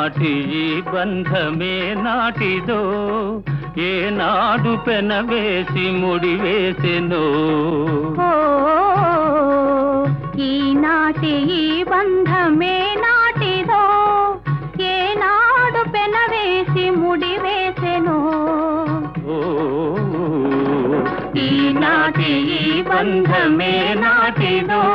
ఈనాటి ఈ బంధమే నాటిదో ఏనాడు పెనవేసి ముడివేసెనో ఈనాటి ఈ బంధమే నాటిదో ఏనాడు పెనవేసి ముడివేసెనో ఈనాటి ఈ బంధమే నాటిదో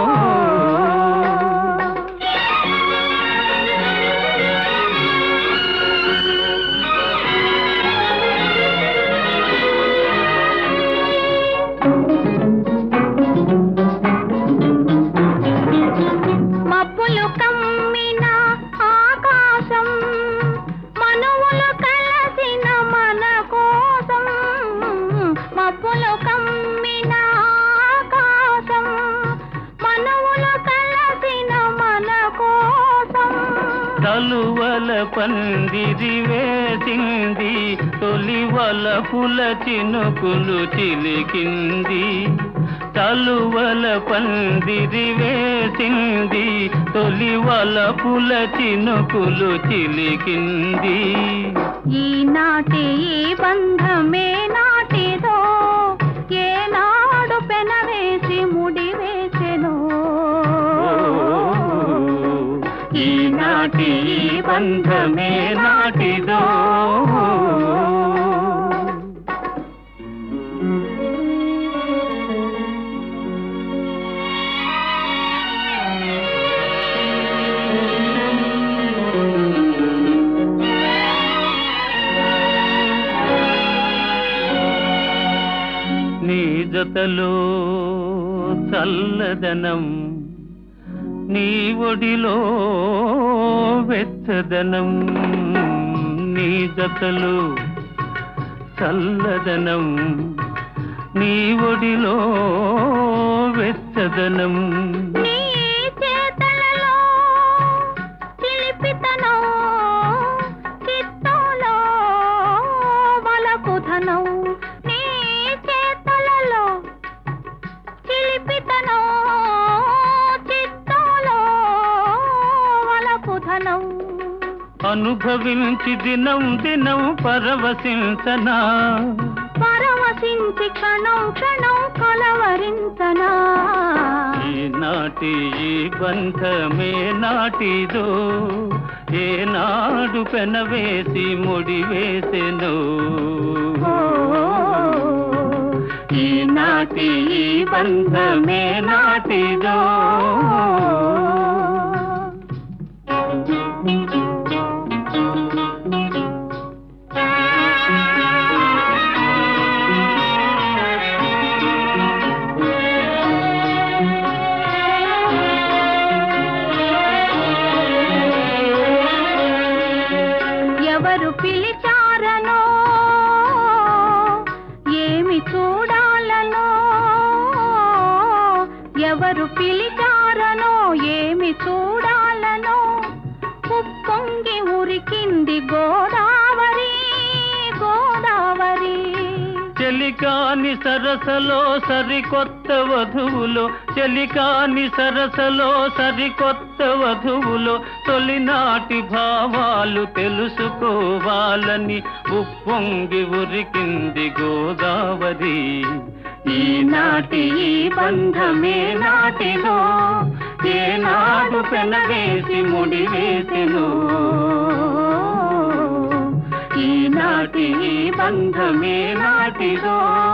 మబ్బులు కమ్మిన ఆకాశం మనువులు కలసిన మన కోసం మబ్బులు కమ్మిన ఆకాశం మనువులు కలసిన మన కోసం తలువల పందిరి వేసింది తొలి వలపుల చినుకులు చిలికింది తలువల పందిరి వేసింది తొలి వలపుల చినుకులు చిలికింది ఈనాటి ఈ బంధమే నాటిదో ఏనాడు పెనవేసి ముడివేసెనో ఈనాటి ఈ బంధమే నాటిదో నీ జతలో చల్లదనం నీ ఒడిలో వెచ్చదనం నీ జతలో చల్లదనం నీ ఒడిలో వెచ్చదనం నీ చేతలలో చిలిపితనం చిత్తంలో వలపుధనం నీ చేతలలో చిలిపితనం చిత్తంలో వలపుధనం అనుభవించి దినం దినం పరవశించనా పరవశించి క్షణం క్షణం కలవరించనా ఈనాటి ఈ బంధమే నాటిదో ఏనాడు పెనవేసి ముడివేసెనో ఈనాటి ఈ బంధమే నాటిదో ఎవరు పిలిచారనో ఏమి చూడాలనో ఎవరు పిలిచారనో ఏమి చూడాలనో ఉప్పొంగి ఉరికింది గోదావరి గోదావరి చెలికాని సరసలో సరికొత్త వధువులో చెలికాని సరసలో సరికొత్త వధువులో తొలినాటి భావాలు తెలుసుకోవాలని ఉప్పొంగి ఉరికింది గోదావరి ఈనాటి ఈ బంధమే నాటిదో ఏనాడు పెనవేసి ముడివేసెనో ఈనాటి ఈ బంధమే నాటిదో